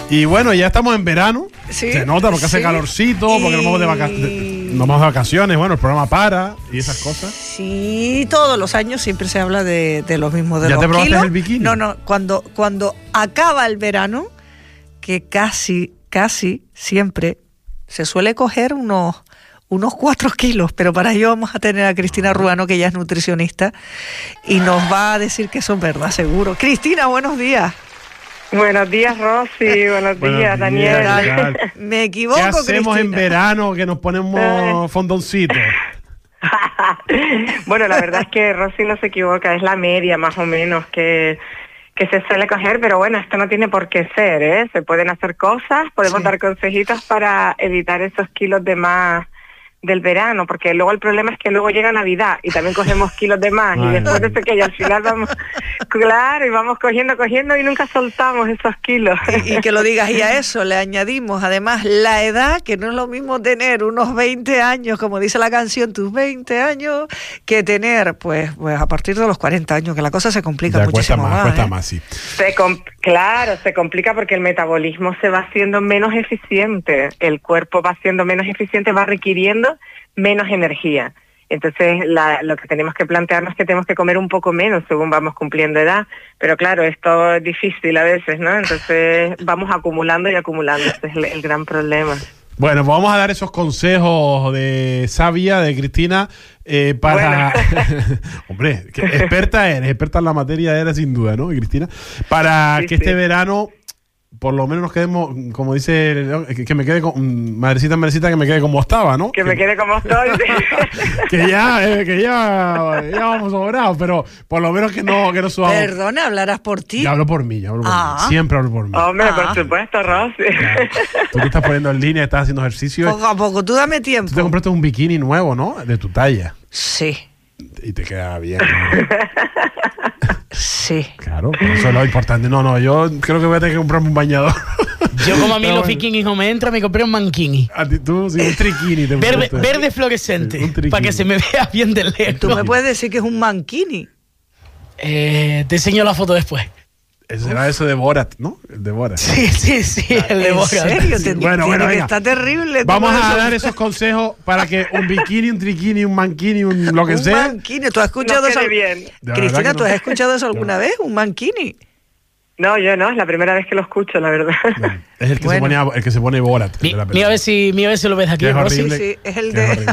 Y bueno, ya estamos en verano. Sí, se nota porque hace calorcito, porque nos vamos de vacaciones. Bueno, el programa para y esas cosas. Sí, todos los años siempre se habla de los mismos de ¿Ya los te probaste kilos. el bikini? No, cuando acaba el verano, que casi siempre se suele coger unos 4 kilos, pero para ello vamos a tener a Cristina Ruano, que ella es nutricionista, y nos va a decir que eso es verdad, seguro. Cristina, buenos días. Buenos días, Rosy. Buenos días, Daniel. Me equivoco, ¿Qué hacemos Cristina? en verano que nos ponemos fondoncitos? Bueno, la verdad es que Rosy no se equivoca, es la media más o menos que se suele coger, pero bueno, esto no tiene por qué ser, ¿eh? Se pueden hacer cosas, podemos dar consejitos para evitar esos kilos de más del verano, porque luego el problema es que luego llega Navidad y también cogemos kilos de más y después de que al final vamos, claro, y vamos cogiendo y nunca soltamos esos kilos. Y que lo digas, y a eso le añadimos además la edad, que no es lo mismo tener unos 20 años, como dice la canción, tus 20 años, que tener pues a partir de los 40 años, que la cosa se complica Ya muchísimo más. Cuesta más, sí. Claro, se complica porque el metabolismo se va haciendo menos eficiente, el cuerpo va siendo menos eficiente, va requiriendo menos energía. Entonces lo que tenemos que plantearnos es que tenemos que comer un poco menos según vamos cumpliendo edad, pero claro, esto es difícil a veces, ¿no? Entonces vamos acumulando, ese es el gran problema. Bueno, pues vamos a dar esos consejos de sabia de Cristina para... Bueno. Hombre, experta en la materia eres sin duda, ¿no, Cristina? Para que este verano por lo menos nos quedemos, como dice, que me quede con madrecita, que me quede como estaba, ¿no? Que me quede como estoy. que ya vamos sobrados, pero por lo menos que no subamos. Perdona, ¿hablarás por ti? Ya hablo por mí, siempre hablo por mí. Hombre, por supuesto, Rosy. Claro. Tú te estás poniendo en línea, estás haciendo ejercicio. Poco a poco, tú dame tiempo. Tú te compraste un bikini nuevo, ¿no? De tu talla. Sí. Y te queda bien. Sí. Claro, eso es lo importante. No, yo creo que voy a tener que comprarme un bañador. Yo, como a mí los bikinis no me entran, me compré un mankini. A ti, tú, sí, un triquini. Verde fluorescente, para que se me vea bien de lejos. Tú me puedes decir que es un mankini. Te enseño la foto después. Eso era eso de Borat, ¿no? El de Borat. Sí, el de Borat. ¿En serio? Sí. Bueno, está terrible. Vamos a dar esos consejos para que un bikini, un triquini, un mankini, lo que sea. Un mankini, ¿tú has escuchado eso? Bien. Cristina, ¿tú has escuchado eso alguna vez? ¿Un mankini? No, yo no, es la primera vez que lo escucho, la verdad. Bueno, es el que se pone Borat. Mira a ver si lo ves aquí. Es horrible. Sí, es el de...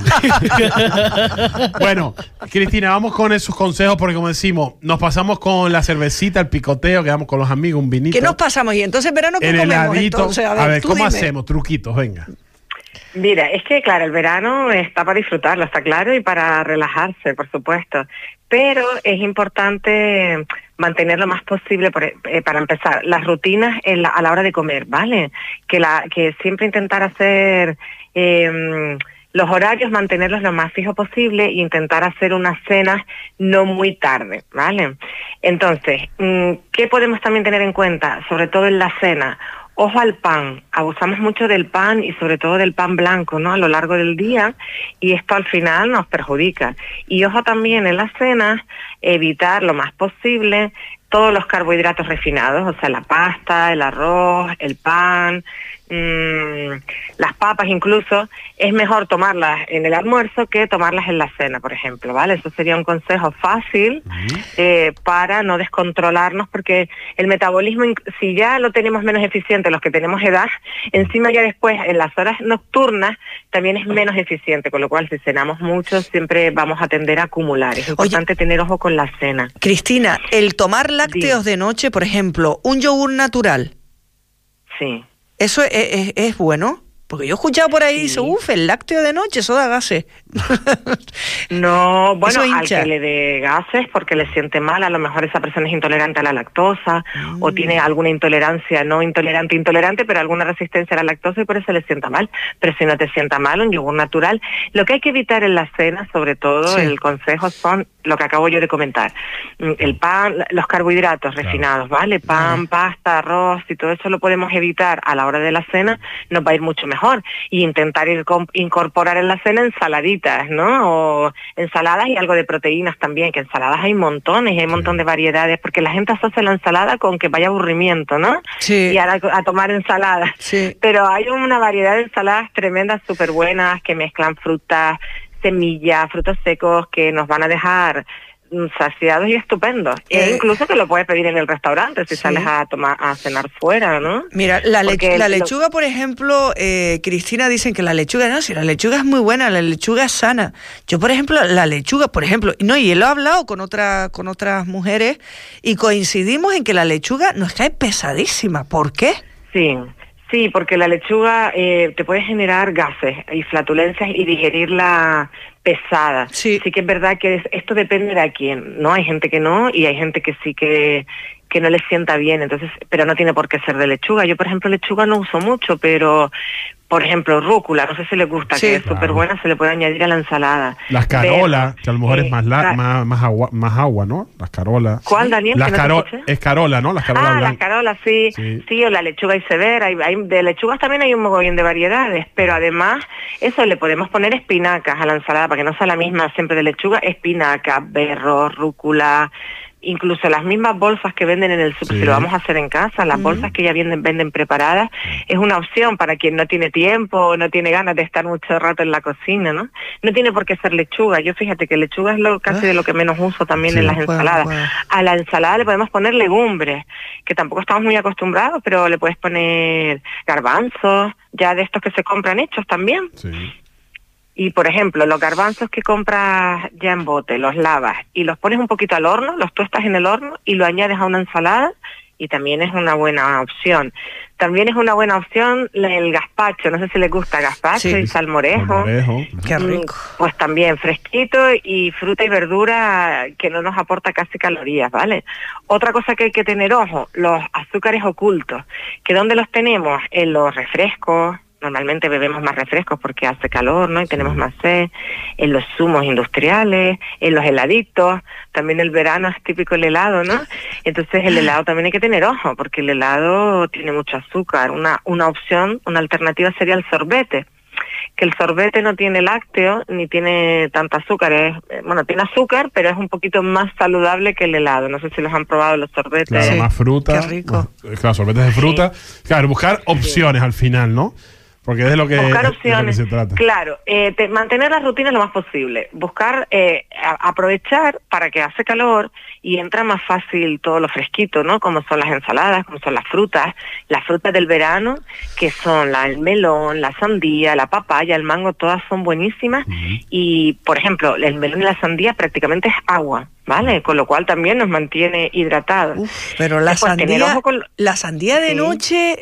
Bueno, Cristina, vamos con esos consejos porque, como decimos, nos pasamos con la cervecita, el picoteo, quedamos con los amigos, un vinito. ¿Qué nos pasamos? Y entonces, verano, ¿qué comemos? Heladito. Entonces, a ver, ¿cómo dime. hacemos? Truquitos, venga. Mira, es que claro, el verano está para disfrutarlo, está claro, y para relajarse, por supuesto. Pero es importante mantener lo más posible, para empezar, las rutinas a la hora de comer, ¿vale? Que siempre intentar hacer los horarios, mantenerlos lo más fijo posible e intentar hacer unas cenas no muy tarde, ¿vale? Entonces, ¿qué podemos también tener en cuenta? Sobre todo en la cena. Ojo al pan, abusamos mucho del pan y sobre todo del pan blanco, ¿no? A lo largo del día, y esto al final nos perjudica. Y ojo también en las cenas, evitar lo más posible todos los carbohidratos refinados, o sea, la pasta, el arroz, el pan, las papas incluso. Es mejor tomarlas en el almuerzo que tomarlas en la cena, por ejemplo, ¿vale? Eso sería un consejo fácil para no descontrolarnos, porque el metabolismo, si ya lo tenemos menos eficiente los que tenemos edad, encima ya después en las horas nocturnas también es menos eficiente, con lo cual si cenamos mucho siempre vamos a tender a acumular. Es importante tener ojo con la cena. Cristina, el tomar lácteos de noche, por ejemplo, un yogur natural. Sí. ¿Eso es bueno? Porque yo he escuchado por ahí, dice, el lácteo de noche, eso da gases. No, bueno, al que le dé gases porque le siente mal, a lo mejor esa persona es intolerante a la lactosa o tiene alguna intolerancia, no intolerante, pero alguna resistencia a la lactosa y por eso le sienta mal. Pero si no te sienta mal, un yogur natural. Lo que hay que evitar en la cena, sobre todo, el consejo son lo que acabo yo de comentar. El pan, los carbohidratos refinados, ¿vale? Pan, pasta, arroz, y todo eso lo podemos evitar a la hora de la cena, nos va a ir mucho mejor. Y intentar incorporar en la cena ensaladitas, ¿no? O ensaladas y algo de proteínas también, que ensaladas hay montones, hay un montón de variedades, porque la gente asocia la ensalada con que vaya aburrimiento, ¿no? Sí. Y ahora a tomar ensaladas. Sí. Pero hay una variedad de ensaladas tremendas, súper buenas, que mezclan frutas, semillas, frutos secos, que nos van a dejar saciados y estupendos. E incluso que lo puedes pedir en el restaurante si sales a cenar fuera, ¿no? Mira, la lechuga, por ejemplo, Cristina, dicen que la lechuga, no, si la lechuga es muy buena, la lechuga es sana. Yo, por ejemplo, la lechuga, por ejemplo, no, y lo he hablado con otras mujeres y coincidimos en que la lechuga nos cae pesadísima. ¿Por qué? Sí, porque la lechuga te puede generar gases y flatulencias y digerirla pesada. Sí que es verdad que esto depende de a quién, ¿no? Hay gente que no y hay gente que sí que no le sienta bien, entonces, pero no tiene por qué ser de lechuga. Yo, por ejemplo, lechuga no uso mucho, pero, por ejemplo, rúcula, no sé si le gusta, que es súper buena, se le puede añadir a la ensalada. Las carolas, que a lo mejor es más agua, ¿no? Las carolas. ¿Cuál, Daniel? Es carola, ¿no? Las carolas blancas. Las carolas, sí, o la lechuga iceberg, de lechugas también hay un mogollón de variedades, pero además, eso le podemos poner espinacas a la ensalada, para que no sea la misma siempre de lechuga, espinaca, berro, rúcula, incluso las mismas bolsas que venden en el súper, si lo vamos a hacer en casa, las bolsas que ya venden preparadas, es una opción para quien no tiene tiempo o no tiene ganas de estar mucho rato en la cocina, ¿no? No tiene por qué ser lechuga. Yo fíjate que lechuga es casi de lo que menos uso también en las ensaladas. A la ensalada le podemos poner legumbres, que tampoco estamos muy acostumbrados, pero le puedes poner garbanzos, ya de estos que se compran hechos también. Y, por ejemplo, los garbanzos que compras ya en bote, los lavas y los pones un poquito al horno, los tuestas en el horno y lo añades a una ensalada y también es una buena opción. También es una buena opción el gazpacho, no sé si les gusta gazpacho y salmorejo. Qué rico. Pues también fresquito y fruta y verdura que no nos aporta casi calorías, ¿vale? Otra cosa que hay que tener ojo, los azúcares ocultos, que ¿dónde los tenemos? En los refrescos. Normalmente bebemos más refrescos porque hace calor, ¿no? Y tenemos más sed, en los zumos industriales, en los heladitos, también el verano es típico el helado, ¿no? Entonces el helado también hay que tener ojo, porque el helado tiene mucho azúcar. Una opción, una alternativa sería el sorbete, que el sorbete no tiene lácteo ni tiene tanto azúcar, tiene azúcar, pero es un poquito más saludable que el helado. No sé si los han probado los sorbetes. Claro, más fruta. Qué rico. Claro, sorbetes de fruta. Claro, buscar opciones al final, ¿no? Porque es de lo que, buscar opciones, se trata. Claro, mantener las rutinas lo más posible, buscar, aprovechar para que hace calor y entra más fácil todo lo fresquito, ¿no? Como son las ensaladas, como son las frutas del verano, que son el melón, la sandía, la papaya, el mango, todas son buenísimas. Y, por ejemplo, el melón y la sandía prácticamente es agua, ¿vale? Con lo cual también nos mantiene hidratados. Pero la sandía de noche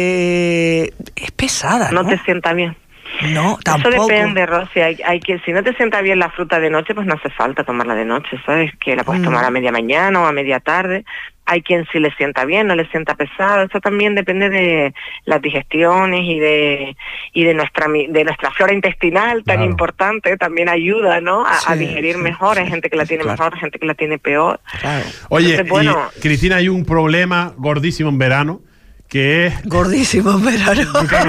es pesada, ¿no? No te sienta bien. No, tampoco. Eso depende, Rosy. Hay que, si no te sienta bien la fruta de noche, pues no hace falta tomarla de noche, ¿sabes? Que la puedes tomar a media mañana o a media tarde. Hay quien sí le sienta bien, no le sienta pesado. Eso también depende de las digestiones y de nuestra flora intestinal tan importante. También ayuda, ¿no? A digerir mejor. Hay gente que la tiene mejor, gente que la tiene peor. Oye, entonces, Cristina, hay un problema gordísimo en verano, que es... Gordísimo en verano.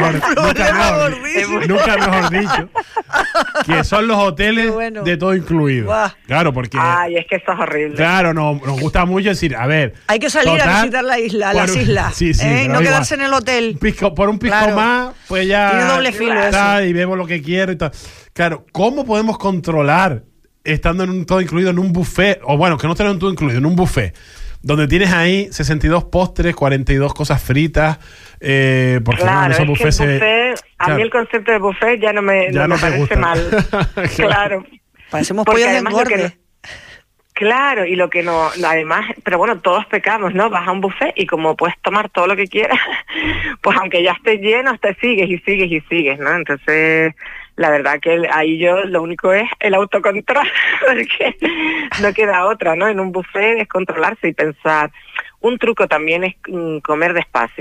Nunca mejor dicho. Que son los hoteles de todo incluido. Claro, porque... Ay, es que eso es horrible. Claro, nos gusta mucho decir, a ver... Hay que salir a visitar las islas. No quedarse en el hotel. Por un pisco más, pues ya... Tiene doble filo eso. Y vemos lo que quiero y tal. Claro, ¿cómo podemos controlar, estando en un todo incluido, en un buffet, o bueno, que no estén en un todo incluido, en un buffet, donde tienes ahí 62 postres, 42 cosas fritas, porque claro, esos buffets a mí el concepto de buffet ya no me parece mal. Claro. Parecemos pollos de engorde. Claro, y lo que no, además, pero bueno, todos pecamos, ¿no? Vas a un buffet y como puedes tomar todo lo que quieras, pues aunque ya estés lleno, te sigues, ¿no? Entonces, la verdad que ahí yo lo único es el autocontrol, porque no queda otra, ¿no? En un buffet es controlarse y pensar. Un truco también es comer despacio.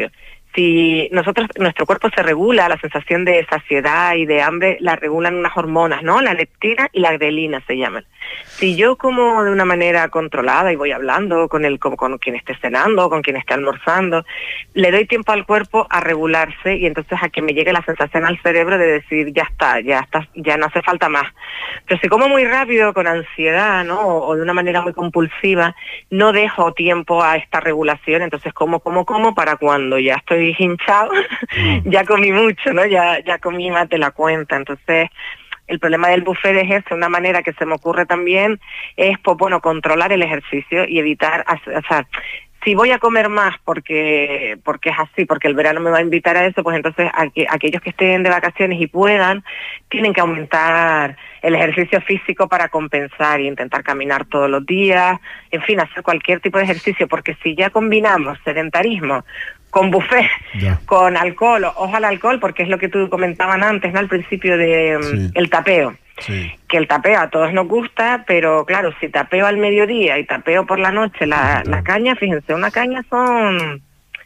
Si nuestro cuerpo se regula, la sensación de saciedad y de hambre la regulan unas hormonas, ¿no? La leptina y la grelina se llaman. Si yo como de una manera controlada y voy hablando con quien esté cenando, con quien esté almorzando, le doy tiempo al cuerpo a regularse y entonces a que me llegue la sensación al cerebro de decir, ya está, ya no hace falta más. Pero si como muy rápido, con ansiedad, ¿no? O de una manera muy compulsiva, no dejo tiempo a esta regulación, entonces como para cuando ya estoy hinchado, ya comí mucho, ¿no? Ya comí más de la cuenta. Entonces, el problema del buffet es eso. Una manera que se me ocurre también es, pues bueno, controlar el ejercicio y evitar, o sea, si voy a comer más porque es así, porque el verano me va a invitar a eso, pues entonces aquellos que estén de vacaciones y puedan, tienen que aumentar el ejercicio físico para compensar y intentar caminar todos los días, en fin, hacer cualquier tipo de ejercicio, porque si ya combinamos sedentarismo con buffet, con alcohol, ojo al alcohol, porque es lo que tú comentaban antes, ¿no? Al principio de el tapeo. Sí. Que el tapeo a todos nos gusta, pero claro, si tapeo al mediodía y tapeo por la noche la caña, fíjense, una caña son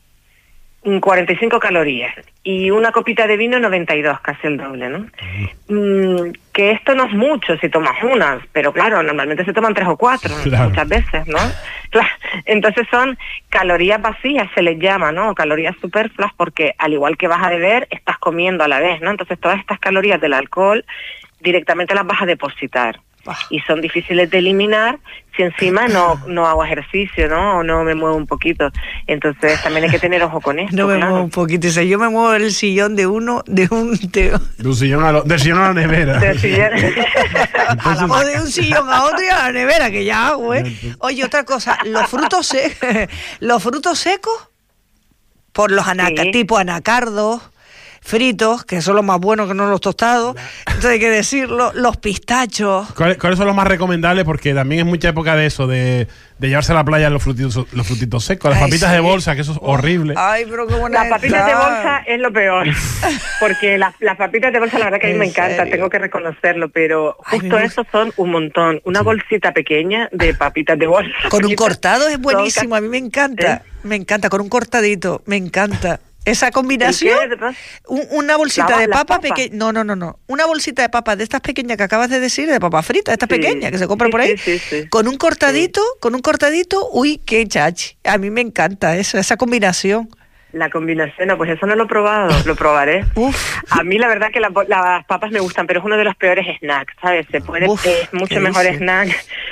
45 calorías y una copita de vino 92, casi el doble, ¿no? Que esto no es mucho si tomas una, pero claro, normalmente se toman 3 o 4, muchas veces, ¿no? Claro. Entonces son calorías vacías, se les llama, ¿no? Calorías superfluas, porque al igual que vas a beber, estás comiendo a la vez, ¿no? Entonces todas estas calorías del alcohol directamente las vas a depositar. Y son difíciles de eliminar si encima no hago ejercicio, ¿no? O no me muevo un poquito. Entonces también hay que tener ojo con esto. No me muevo un poquito. O sea, yo me muevo el sillón de un sillón a la nevera. Entonces, o de un sillón a otro y a la nevera, que ya hago, ¿eh? Oye, otra cosa, los frutos secos, por los tipo anacardos, fritos, que son los más buenos que no los tostados, entonces hay que decirlo, los pistachos. ¿Cuáles son los más recomendables? Porque también es mucha época de eso, de llevarse a la playa los frutitos secos, las papitas de bolsa, que eso es horrible. Ay, pero qué buena. Las papitas de bolsa es lo peor, porque las papitas de bolsa la verdad que a mí me encantan, tengo que reconocerlo, pero justo eso son un montón. Una bolsita pequeña de papitas de bolsa. Con un cortado es buenísimo, a mí me encanta, con un cortadito, me encanta. Esa combinación, una bolsita de papa pequeña, no, una bolsita de papa de estas pequeñas que acabas de decir, de papa frita, estas pequeñas que se compran por ahí, con un cortadito, uy, qué chachi, a mí me encanta eso, esa combinación. La combinación, no, pues eso no lo he probado, lo probaré. A mí la verdad que las papas me gustan, pero es uno de los peores snacks, ¿sabes? Es mucho mejor snack,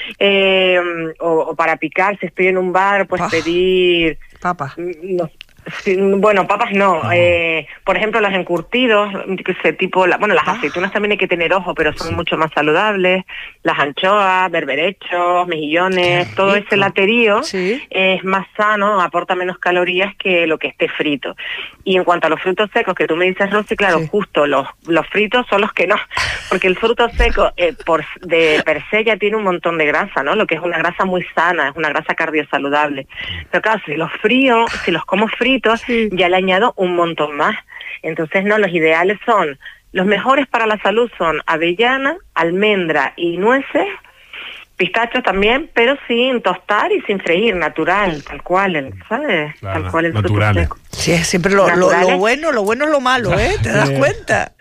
o para picar, si estoy en un bar, pues pedir papas. No. Sí, bueno, papas no. Por ejemplo, los encurtidos, las aceitunas también hay que tener ojo, pero son mucho más saludables. Las anchoas, berberechos, mejillones, todo ese laterío es más sano, aporta menos calorías que lo que esté frito. Y en cuanto a los frutos secos, que tú me dices, Rosy, claro, justo los fritos son los que no, porque el fruto seco per se ya tiene un montón de grasa, ¿no? Lo que es una grasa muy sana, es una grasa cardiosaludable. Pero claro, si los como fritos, ya le añado un montón más. Entonces, no, los ideales los mejores para la salud son avellana, almendra y nueces, pistachos también, pero sin tostar y sin freír, natural, tal cual, ¿sabes? Claro, tal cual el fruto seco. Sí, siempre lo bueno es lo malo, ¿eh? ¿Te das cuenta?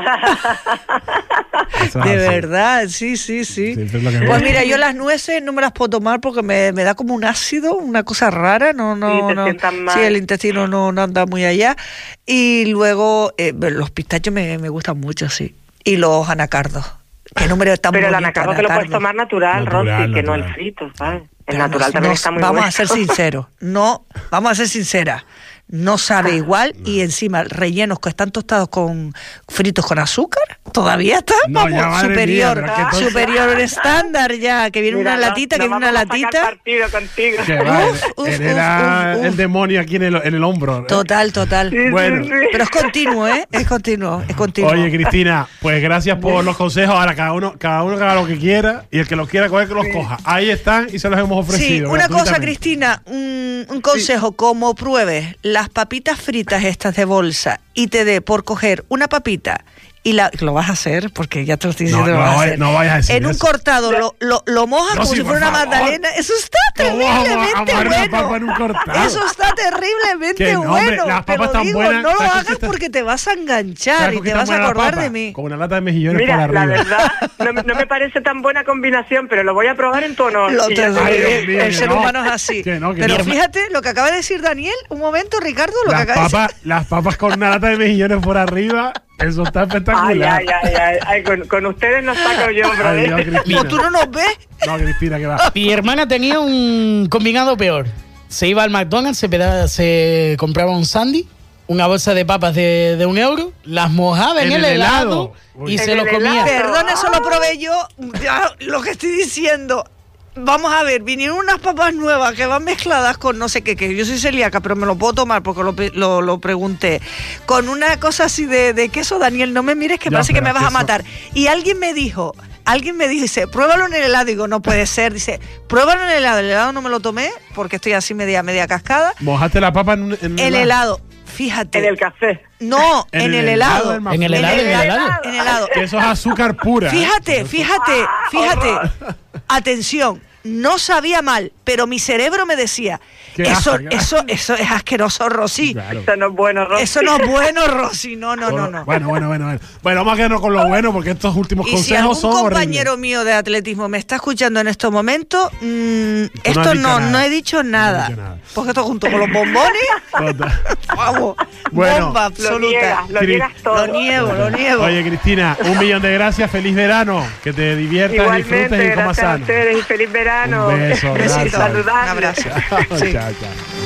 De verdad, sí. Pues mira, yo las nueces no me las puedo tomar porque me da como un ácido, una cosa rara, sí, el intestino no anda muy allá. Y luego los pistachos me gustan mucho, sí. Y los anacardos. ¿Qué número está muy bonito? Pero el anacardo te lo puedes tomar natural, Rosy, que no el frito, ¿sabes? El natural también está muy bueno. Vamos a ser sinceros, vamos a ser sinceras. No sabe igual y encima rellenos que están tostados con fritos con azúcar, todavía está superior estándar ya, que viene una latita, partido contigo. El demonio aquí en el hombro. Total. Bueno. Pero es continuo, es continuo. Oye, Cristina, pues gracias por los consejos. Ahora cada uno haga lo que quiera y el que los quiera coger, que los coja. Ahí están y se los hemos ofrecido. Sí, una cosa, Cristina, un consejo, como pruebes las papitas fritas estas de bolsa y te dé por coger una papita y lo vas a hacer, porque ya te lo estoy diciendo, no vayas a decir en un eso. cortado lo mojas como si fuera una magdalena. Eso está tremendamente amar bueno. la papa en un cortado. Eso está terriblemente Que no, hombre, bueno. las Te papas lo tan digo, buenas, no lo ¿sabes con hagas qué está- porque te vas a enganchar ¿Sabes y con qué te está vas a buena la acordar papa? de mí. Con una lata de mejillones por Mira, arriba. la verdad, no me parece tan buena combinación, pero lo voy a probar en tu honor. Lo Y ya te Ay, digo. Dios mío, el que ser no. humano es así. Que no, que Pero no. fíjate lo que acaba de decir Daniel. Un momento, Ricardo, lo que acaba de decir. Las papas con una lata de mejillones por arriba, eso está Ay, espectacular. ay, con ustedes no saco yo, Ay, brother. Dios, Cristina. ¿O tú no nos ves? No, Cristina, que va. Mi hermana tenía un combinado peor. Se iba al McDonald's, se compraba un sandy, una bolsa de papas de 1 euro, las mojaba en el helado Uy. y En se lo el comía. helado. Perdón, eso lo probé yo. Ya, lo que estoy diciendo. Vamos a ver, vinieron unas papas nuevas que van mezcladas con no sé qué, que yo soy celíaca, pero me lo puedo tomar porque lo pregunté. Con una cosa así de queso, Daniel, no me mires que Ya, parece que pero me vas a queso. matar. Y alguien me dijo, dice, pruébalo en el helado. Digo, no puede ser. Dice, pruébalo en el helado no me lo tomé porque estoy así media cascada. Mojaste la papa en El helado, fíjate. En el café. No, en el helado. del En el helado, en el helado. En el helado. Que eso es azúcar pura. Fíjate. Atención, no sabía mal, pero mi cerebro me decía, Qué eso asco. es asqueroso, Rosy. Claro. Eso no es bueno, Rosy. Eso no es bueno, Rosy. No. Bueno. Bueno, vamos a quedarnos con lo bueno porque estos últimos Y si algún consejos son compañero horribles. mío de atletismo me está escuchando en estos momentos, esto has dicho nada. no he dicho nada. No has dicho nada. Porque esto junto con los bombones, Total. vamos, Bueno. bomba Lo absoluta. niegas todo. Lo niego. Oye, Cristina, 1.000.000 de gracias, feliz verano, que te diviertas, Igualmente, disfrutes y comas gracias a sano. ustedes y feliz verano. Un beso, Un besito, gracias. un abrazo. Chao, Sí. chao.